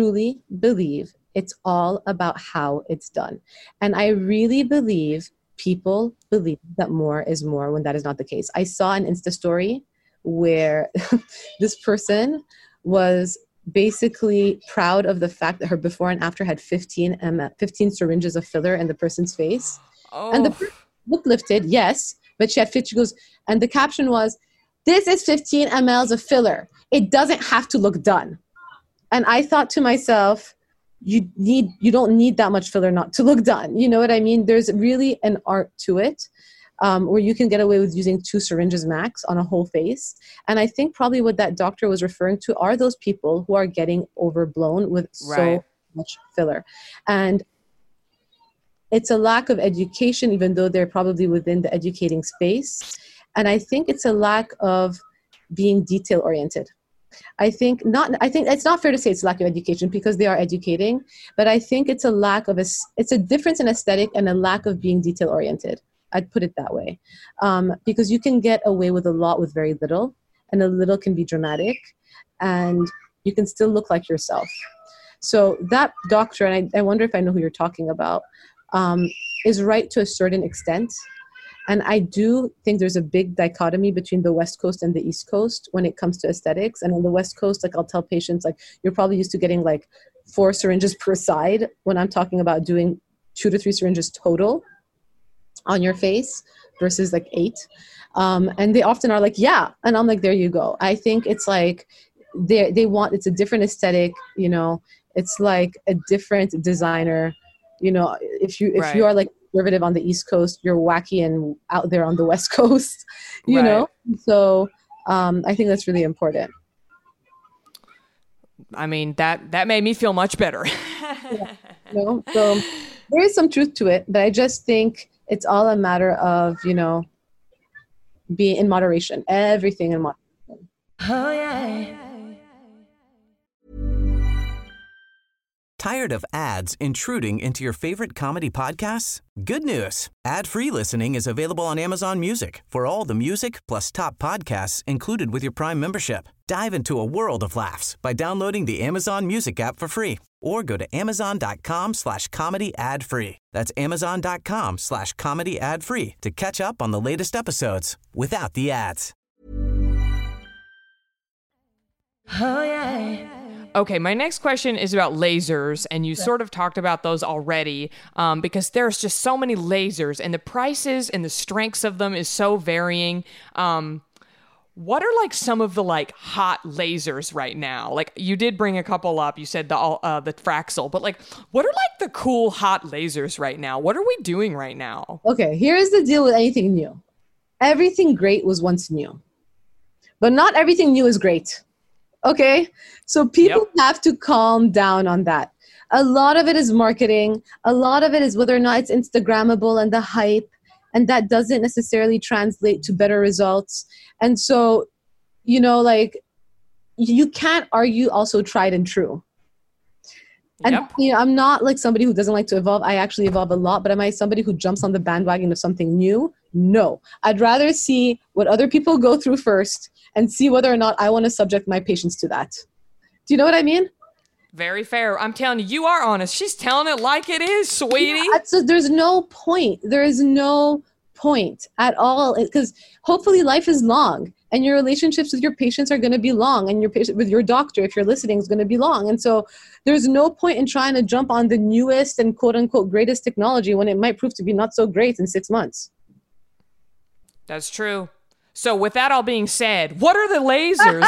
believe it's all about how it's done. And I really believe people believe that more is more when that is not the case. I saw an Insta story where this person was basically proud of the fact that her before and after had 15 syringes of filler in the person's face. Oh. And the person looked lifted, yes, but she had 50. She goes, and the caption was, "This is 15 mLs of filler. It doesn't have to look done." And I thought to myself, you don't need that much filler not to look done. You know what I mean? There's really an art to it. Where you can get away with using 2 syringes max on a whole face. And I think probably what that doctor was referring to are those people who are getting overblown with so much filler. And it's a lack of education, even though they're probably within the educating space. And I think it's a lack of being detail oriented. I think it's not fair to say it's lack of education because they are educating, but I think it's it's a difference in aesthetic and a lack of being detail oriented. I'd put it that way. Because you can get away with a lot with very little, and a little can be dramatic, and you can still look like yourself. So that doctor, and I wonder if I know who you're talking about, is right to a certain extent. And I do think there's a big dichotomy between the West Coast and the East Coast when it comes to aesthetics. And on the West Coast, like I'll tell patients, like you're probably used to getting like 4 syringes per side when I'm talking about doing 2 to 3 syringes total on your face versus like 8. And they often are like, yeah. And I'm like, there you go. I think it's like it's a different aesthetic, it's like a different designer, if you are like conservative on the East Coast, you're wacky and out there on the West Coast, you know? So I think that's really important. I meing, that made me feel much better. So there is some truth to it, but I just think it's all a matter of, being in moderation, everything in moderation. Oh, yeah. Tired of ads intruding into your favorite comedy podcasts? Good news. Ad-free listening is available on Amazon Music for all the music plus top podcasts included with your Prime membership. Dive into a world of laughs by downloading the Amazon Music app for free or go to amazon.com/comedy ad-free. That's amazon.com/comedy ad-free to catch up on the latest episodes without the ads. Oh, yeah. Okay, my next question is about lasers, and you sort of talked about those already, because there's just so many lasers, and the prices and the strengths of them is so varying. what are like some of the like hot lasers right now? Like you did bring a couple up. You said the Fraxel, but like what are like the cool hot lasers right now? What are we doing right now? Okay, here's the deal with anything new. Everything great was once new, but not everything new is great. Okay, so people have to calm down on that. A lot of it is marketing. A lot of it is whether or not it's Instagrammable and the hype. And that doesn't necessarily translate to better results. And so, you know, like you can't argue also tried and true. And you know, I'm not like somebody who doesn't like to evolve. I actually evolve a lot, but am I somebody who jumps on the bandwagon of something new? No. I'd rather see what other people go through first and see whether or not I want to subject my patients to that. Do you know what I mean? Very fair. I'm telling you, you are honest. She's telling it like it is, sweetie. Yeah, so there's no point. There is no point at all, because hopefully life is long and your relationships with your patients are going to be long, and your patient with your doctor, if you're listening, is going to be long. And so there's no point in trying to jump on the newest and quote unquote greatest technology when it might prove to be not so great in 6 months. That's true. So with that all being said, what are the lasers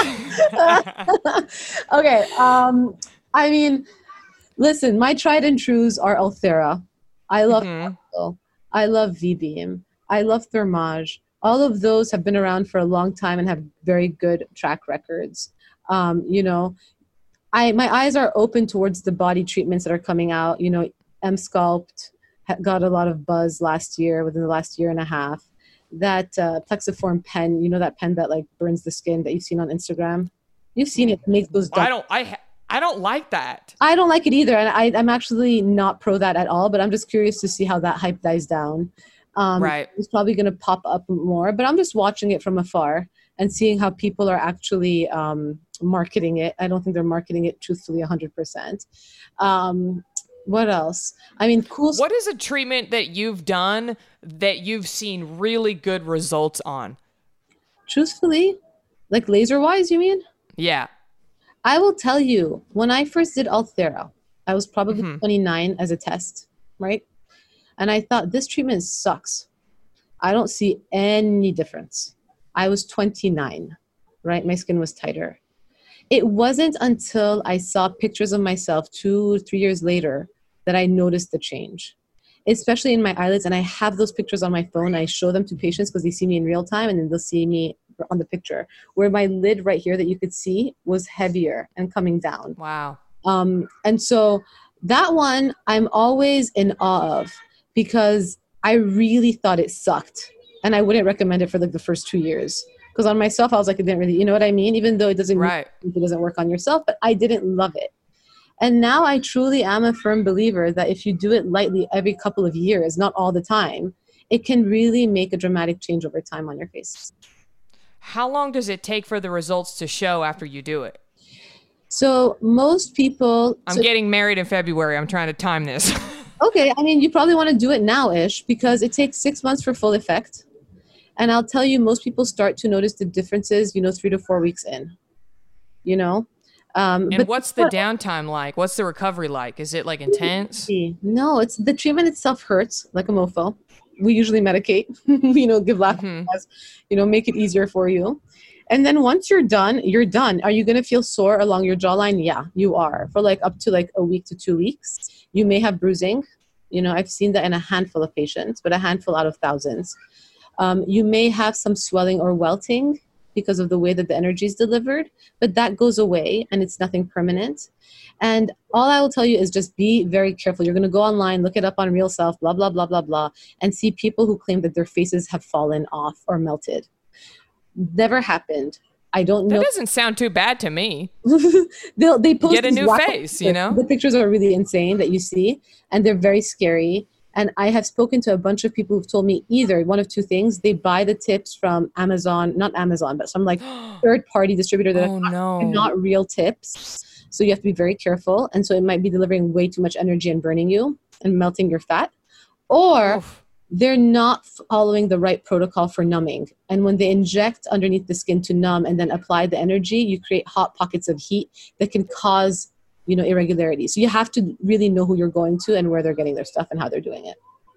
that you... Okay. I mean, listen, my tried and trues are Ulthera. I love Fraxel. I love V-Beam. I love Thermage. All of those have been around for a long time and have very good track records. You know, my eyes are open towards the body treatments that are coming out. You know, Emsculpt got a lot of buzz within the last year and a half. That Plexiform pen, you know, that pen that like burns the skin that you've seen on Instagram. You've seen it make those. I don't like that. I don't like it either, and I'm actually not pro that at all. But I'm just curious to see how that hype dies down. Right, it's probably going to pop up more, but I'm just watching it from afar and seeing how people are actually marketing it. I don't think they're marketing it truthfully 100%. What else? I mean, cool. What is a treatment that you've done that you've seen really good results on? Truthfully, like laser-wise, you mean? Yeah. I will tell you, when I first did Ulthera, I was probably 29 as a test, right? And I thought, this treatment sucks. I don't see any difference. I was 29, right? My skin was tighter. It wasn't until I saw pictures of myself 2 or 3 years later that I noticed the change, especially in my eyelids. And I have those pictures on my phone. I show them to patients because they see me in real time, and then they'll see me on the picture where my lid right here that you could see was heavier and coming down. Wow. And so that one I'm always in awe of, because I really thought it sucked and I wouldn't recommend it for like the first 2 years. Because on myself, I was like, it didn't really, you know what I mean? Even though it doesn't work on yourself, but I didn't love it. And now I truly am a firm believer that if you do it lightly every couple of years, not all the time, it can really make a dramatic change over time on your face. How long does it take for the results to show after you do it? So most people... I'm getting married in February. I'm trying to time this. Okay. I mean, you probably want to do it now-ish because it takes 6 months for full effect. And I'll tell you, most people start to notice the differences, 3 to 4 weeks in, And but what's the downtime like? What's the recovery like? Is it like intense? No, it's the treatment itself hurts like a mofo. We usually medicate, give laughing gas, make it easier for you. And then once you're done, you're done. Are you going to feel sore along your jawline? Yeah, you are. For like up to like a week to 2 weeks. You may have bruising. I've seen that in a handful of patients, but a handful out of thousands. You may have some swelling or welting because of the way that the energy is delivered, but that goes away and it's nothing permanent. And all I will tell you is just be very careful. You're going to go online, look it up on Real Self, blah, blah, blah, blah, blah, and see people who claim that their faces have fallen off or melted. Never happened. I don't know. That doesn't sound too bad to me. They post get a new face, The pictures are really insane that you see, and they're very scary. And I have spoken to a bunch of people who've told me either one of two things. They buy the tips from Amazon, not Amazon, but some like third-party distributor that are not real tips. So you have to be very careful. And so it might be delivering way too much energy and burning you and melting your fat. Or they're not following the right protocol for numbing. And when they inject underneath the skin to numb and then apply the energy, you create hot pockets of heat that can cause irregularity. So you have to really know who you're going to and where they're getting their stuff and how they're doing it.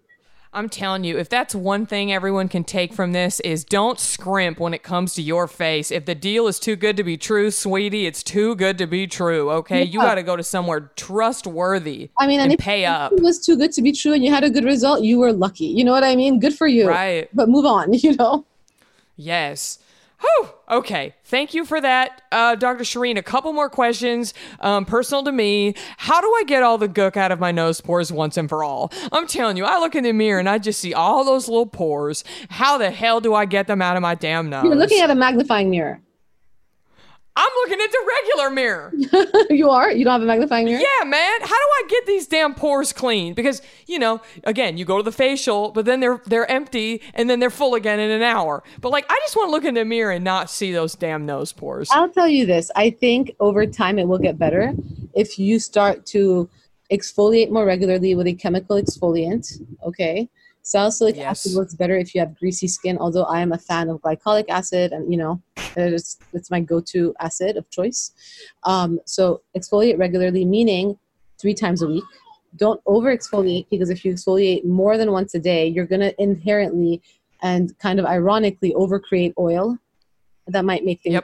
I'm telling you, if that's one thing everyone can take from this is don't scrimp when it comes to your face. If the deal is too good to be true, sweetie, it's too good to be true, okay? You got to go to somewhere trustworthy and pay up. If it was too good to be true and you had a good result, you were lucky. You know what I mean? Good for you. Right. But move on, Yes. Whew. Okay. Thank you for that, Dr. Shireen. A couple more questions, personal to me. How do I get all the gook out of my nose pores once and for all? I'm telling you, I look in the mirror and I just see all those little pores. How the hell do I get them out of my damn nose? You're looking at a magnifying mirror. I'm looking at the regular mirror. You are? You don't have a magnifying mirror? Yeah, man. How do I get these damn pores clean? Because, again, you go to the facial, but then they're empty and then they're full again in an hour. But I just want to look in the mirror and not see those damn nose pores. I'll tell you this. I think over time it will get better if you start to exfoliate more regularly with a chemical exfoliant, okay? Salicylic acid works better if you have greasy skin, although I am a fan of glycolic acid and, it's my go-to acid of choice. So exfoliate regularly, meaning 3 times a week. Don't over-exfoliate, because if you exfoliate more than once a day, you're going to inherently and kind of ironically overcreate oil. That might make things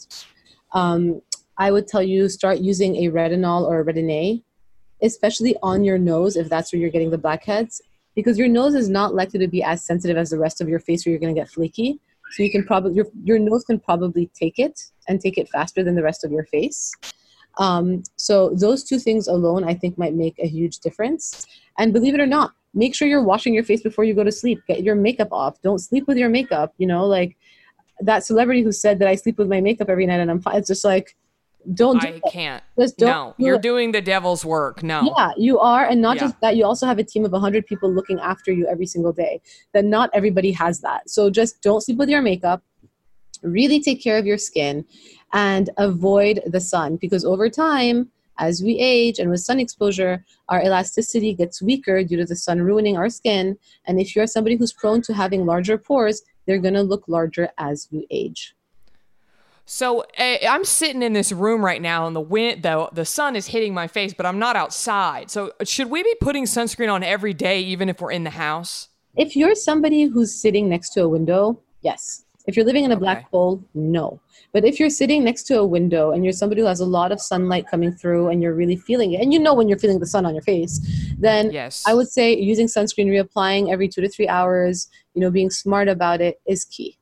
I would tell you start using a retinol or a Retin-A, especially on your nose if that's where you're getting the blackheads. Because your nose is not likely to be as sensitive as the rest of your face where you're going to get flaky. So you can probably, your nose can probably take it and take it faster than the rest of your face. So those 2 things alone, I think, might make a huge difference. And believe it or not, make sure you're washing your face before you go to sleep. Get your makeup off. Don't sleep with your makeup. Like that celebrity who said that I sleep with my makeup every night and I'm fine. It's just like, I can't. No, you're doing the devil's work. No. Yeah, you are. And not just that, you also have a team of 100 people looking after you every single day. That not everybody has that. So just don't sleep with your makeup. Really take care of your skin and avoid the sun, because over time, as we age and with sun exposure, our elasticity gets weaker due to the sun ruining our skin. And if you're somebody who's prone to having larger pores, they're going to look larger as you age. So I'm sitting in this room right now and the sun is hitting my face, but I'm not outside. So should we be putting sunscreen on every day, even if we're in the house? If you're somebody who's sitting next to a window, yes. If you're living in a black hole, no. But if you're sitting next to a window and you're somebody who has a lot of sunlight coming through and you're really feeling it, and when you're feeling the sun on your face, then I would say using sunscreen, reapplying every 2 to 3 hours, being smart about it is key.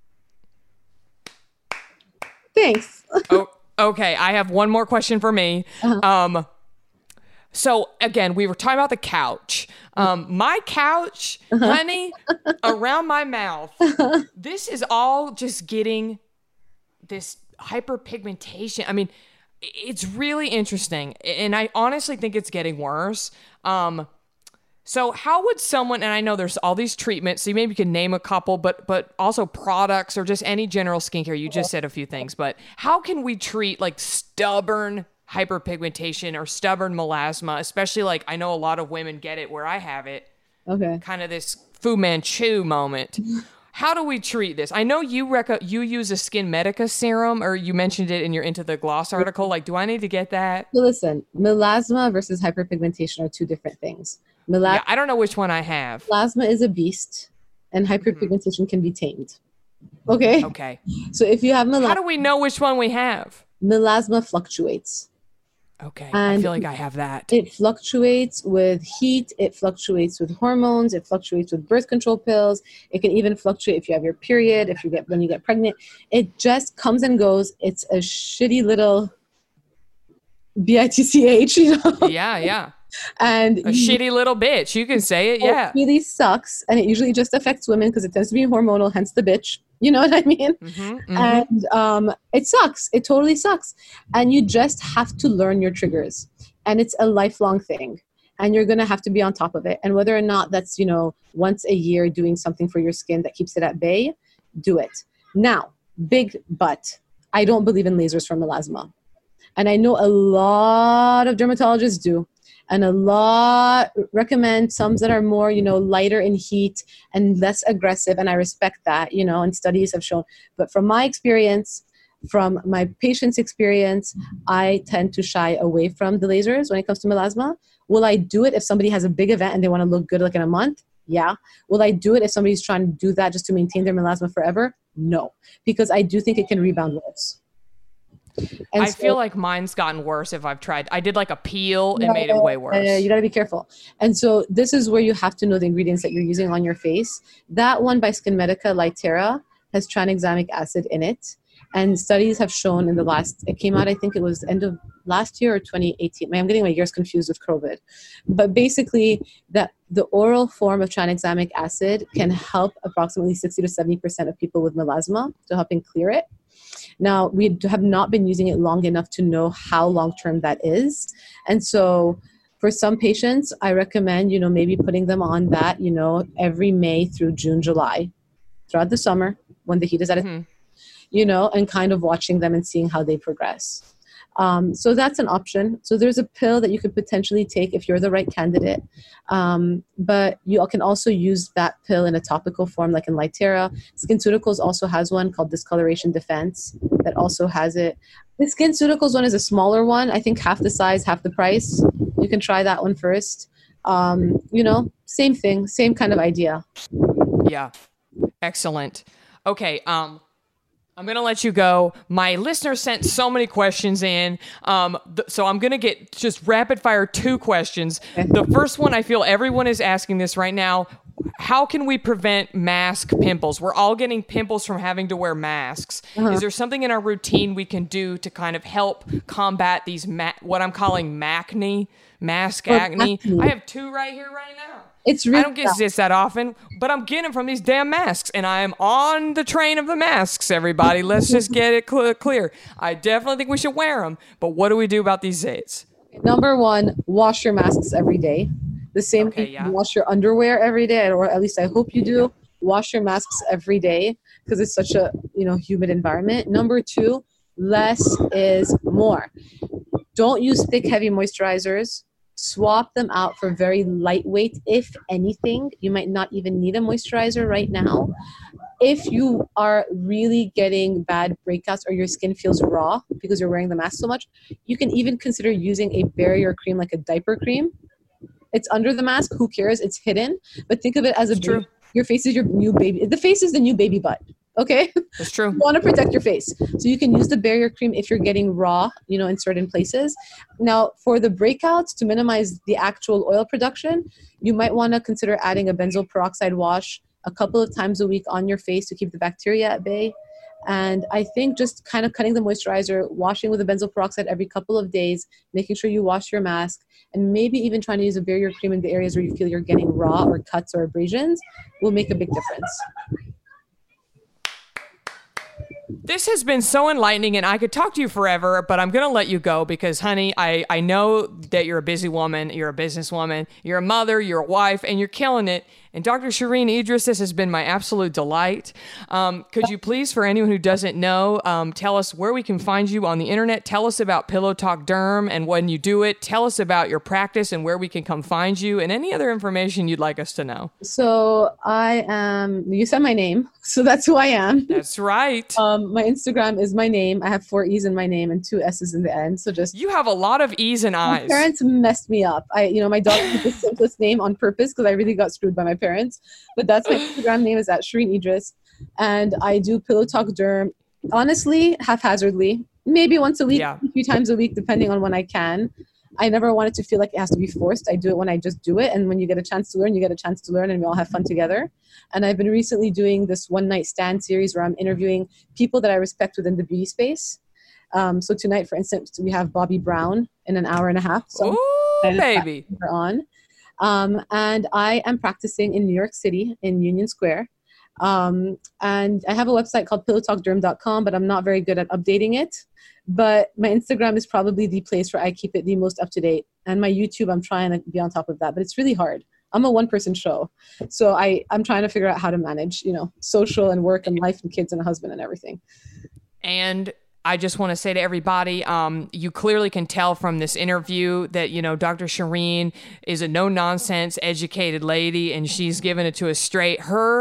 Thanks. Okay. I have one more question for me. So again, we were talking about the couch. My couch, honey, around my mouth, this is all just getting this hyperpigmentation. I mean, it's really interesting. And I honestly think it's getting worse. So how would someone, and I know there's all these treatments, so maybe you can name a couple, but also products or just any general skincare. You just said a few things, but how can we treat stubborn hyperpigmentation or stubborn melasma, especially I know a lot of women get it where I have it. Okay. Kind of this Fu Manchu moment. How do we treat this? I know you use a Skin Medica serum, or you mentioned it in your Into the Gloss article. Do I need to get that? So listen, melasma versus hyperpigmentation are 2 different things. I don't know which one I have. Melasma is a beast, and hyperpigmentation can be tamed. Okay? Okay. So if you have melasma... How do we know which one we have? Melasma fluctuates. Okay. And I feel like I have that. It fluctuates with heat. It fluctuates with hormones. It fluctuates with birth control pills. It can even fluctuate if you have your period, when you get pregnant. It just comes and goes. It's a shitty little bitch, Yeah. And a shitty little bitch. You can say it, yeah. It really sucks, and it usually just affects women because it tends to be hormonal, hence the bitch. You know what I mean? Mm-hmm. And it sucks. It totally sucks. And you just have to learn your triggers. And it's a lifelong thing. And you're going to have to be on top of it. And whether or not that's, once a year doing something for your skin that keeps it at bay, do it. Now, big but, I don't believe in lasers for melasma. And I know a lot of dermatologists do. And a lot recommend some that are more, lighter in heat and less aggressive. And I respect that, and studies have shown. But from my experience, from my patient's experience, I tend to shy away from the lasers when it comes to melasma. Will I do it if somebody has a big event and they want to look good in a month? Yeah. Will I do it if somebody's trying to do that just to maintain their melasma forever? No, because I do think it can rebound worse. And I feel like mine's gotten worse if I've tried. I did like a peel and made it way worse. You got to be careful. And so this is where you have to know the ingredients that you're using on your face. That one by SkinMedica, Lytera, has tranexamic acid in it. And studies have shown it came out, I think it was end of last year or 2018. I'm getting my years confused with COVID. But basically, that the oral form of tranexamic acid can help approximately 60 to 70% of people with melasma to helping clear it. Now, we have not been using it long enough to know how long-term that is. And so for some patients, I recommend, maybe putting them on that, every May through June, July, throughout the summer when the heat is at its and kind of watching them and seeing how they progress. So that's an option. So there's a pill that you could potentially take if you're the right candidate. But you can also use that pill in a topical form, like in Lytera. SkinCeuticals also has one called Discoloration Defense that also has it. The SkinCeuticals one is a smaller one. I think half the size, half the price. You can try that one first. Same thing, same kind of idea. Yeah. Excellent. Okay. I'm going to let you go. My listeners sent so many questions in. So I'm going to get just rapid fire 2 questions. The first one, I feel everyone is asking this right now. How can we prevent mask pimples? We're all getting pimples from having to wear masks. Is there something in our routine we can do to kind of help combat these, what I'm calling mask acne? I have 2 right here right now. It's really I don't get this that often, but I'm getting them from these damn masks, and I am on the train of the masks, everybody. Let's just get it clear. I definitely think we should wear them, but what do we do about these zits? Number 1, wash your masks every day. The same thing, wash your underwear every day, or at least I hope you do. Wash your masks every day because it's such a humid environment. Number 2, less is more. Don't use thick, heavy moisturizers. Swap them out for very lightweight, if anything. You might not even need a moisturizer right now. If you are really getting bad breakouts or your skin feels raw because you're wearing the mask so much, you can even consider using a barrier cream, like a diaper cream. It's under the mask. Who cares? It's hidden. But think of it as your face is your new baby. The face is the new baby butt. Okay? That's true. You want to protect your face. So you can use the barrier cream if you're getting raw, in certain places. Now, for the breakouts, to minimize the actual oil production, you might want to consider adding a benzoyl peroxide wash a couple of times a week on your face to keep the bacteria at bay. And I think just kind of cutting the moisturizer, washing with a benzoyl peroxide every couple of days, making sure you wash your mask, and maybe even trying to use a barrier cream in the areas where you feel you're getting raw or cuts or abrasions will make a big difference. This has been so enlightening, and I could talk to you forever, but I'm going to let you go because, honey, I know that you're a busy woman, you're a businesswoman, you're a mother, you're a wife, and you're killing it. And Dr. Shireen Idris, this has been my absolute delight. Could you please, for anyone who doesn't know, tell us where we can find you on the internet? Tell us about Pillow Talk Derm and when you do it. Tell us about your practice and where we can come find you and any other information you'd like us to know. So you said my name, so that's who I am. That's right. My Instagram is my name. I have 4 E's in my name and 2 S's in the end. So you have a lot of E's and I's. My parents messed me up. My dog had the simplest name on purpose because I really got screwed by my parents. But that's my Instagram name is at Shireen Idris. And I do Pillow Talk Derm, honestly, haphazardly, maybe once a week, a few times a week, depending on when I can. I never want it to feel like it has to be forced. I do it when I just do it. And when you get a chance to learn, you get a chance to learn, and we all have fun together. And I've been recently doing this One Night Stand series where I'm interviewing people that I respect within the beauty space. So tonight, for instance, we have Bobbi Brown in an hour and a half. So baby. Her on. And I am practicing in New York City in Union Square. And I have a website called pillowtalkderm.com, but I'm not very good at updating it. But my Instagram is probably the place where I keep it the most up to date. And my YouTube, I'm trying to be on top of that, but it's really hard. I'm a one-person show. So I'm trying to figure out how to manage, social and work and life and kids and a husband and everything. And I just want to say to everybody, you clearly can tell from this interview that, Dr. Shireen is a no-nonsense, educated lady, and she's given it to us straight. Her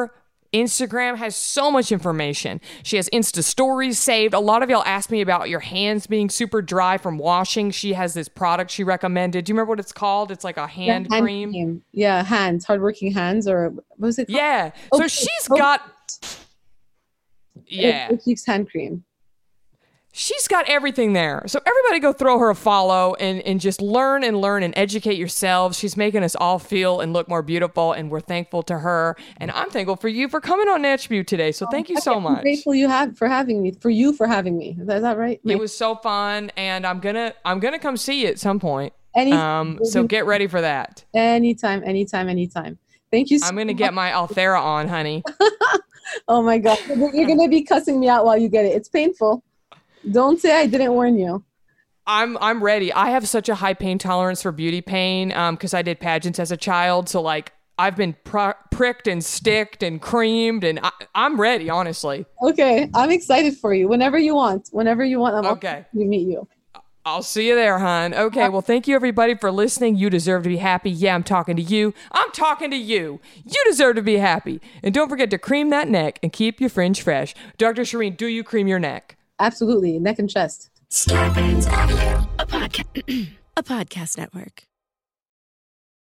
Instagram has so much information. She has Insta stories saved. A lot of y'all asked me about your hands being super dry from washing. She has this product she recommended. Do you remember what it's called? It's like a hand cream. Yeah, hands, hardworking hands, or what was it called? Yeah. So she's got... Yeah. Oakleaf's hand cream. She's got everything there. So everybody go throw her a follow and just learn and educate yourselves. She's making us all feel and look more beautiful, and we're thankful to her. And I'm thankful for you for coming on Natch Beaut today. So thank you so much. I'm grateful for having me. Is that right? It was so fun, and I'm gonna come see you at some point. So get ready for that. Anytime. Thank you so I'm gonna get my Althera on, honey. Oh my God. You're gonna be cussing me out while you get it. It's painful. Don't say I didn't warn you. I'm ready. I have such a high pain tolerance for beauty pain because I did pageants as a child. So like I've been pricked and sticked and creamed, and I'm ready, honestly. Okay. I'm excited for you. Whenever you want, I'm okay. to meet you. I'll see you there, hon. Okay, well, thank you, everybody, for listening. You deserve to be happy. Yeah, I'm talking to you. I'm talking to you. You deserve to be happy. And don't forget to cream that neck and keep your fringe fresh. Dr. Shireen, do you cream your neck? Absolutely. Neck and chest. Starburns Audio, a podcast network.